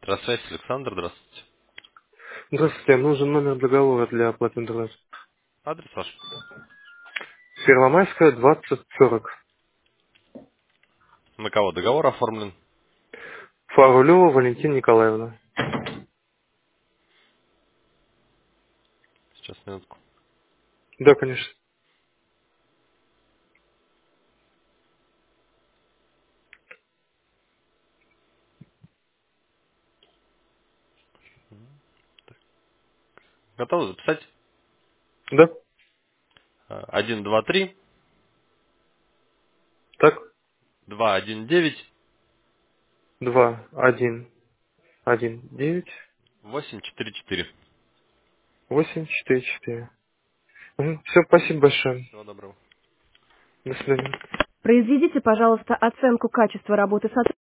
Связь, Александр, здравствуйте. Здравствуйте, нужен номер договора для оплаты интернета. Адрес ваш? Первомайская, 2040. На кого договор оформлен? Фарулева Валентина Николаевна. Сейчас, минутку. Да, конечно. Готовы записать? Да, 123 так, 219 2119 844. 844. Все, спасибо большое. Всего доброго. До свидания. Произведите, пожалуйста, оценку качества работы сотрудника.